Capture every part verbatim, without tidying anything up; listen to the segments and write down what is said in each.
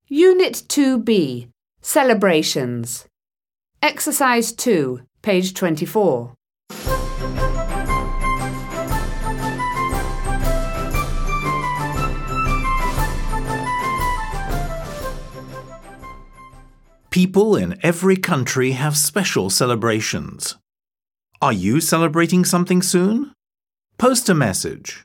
Unit two B, Celebrations. Exercise two, page twenty-four. People in every country have special celebrations. Are you celebrating something soon? Post a message.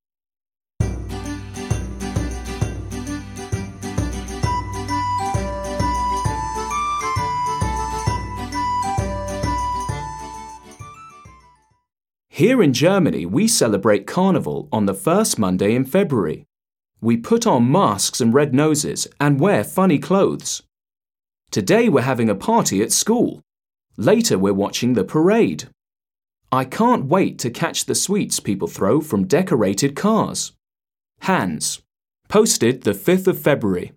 Here in Germany, we celebrate Carnival on the first Monday in February. We put on masks and red noses and wear funny clothes. Today we're having a party at school. Later we're watching the parade. I can't wait to catch the sweets people throw from decorated cars. Hans. Posted the fifth of February.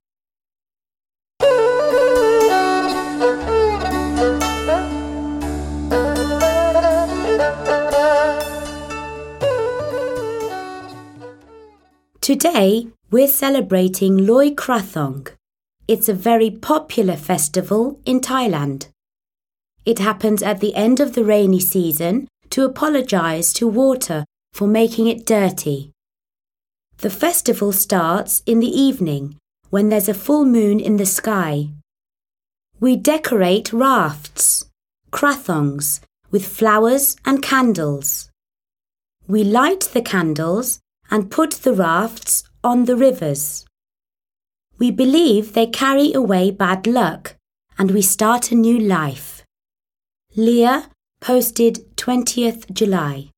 Today, we're celebrating Loy Krathong. It's a very popular festival in Thailand. It happens at the end of the rainy season to apologise to water for making it dirty. The festival starts in the evening when there's a full moon in the sky. We decorate rafts, krathongs, with flowers and candles. We light the candles and put the rafts on the rivers. We believe they carry away bad luck and we start a new life. Leah posted twentieth July.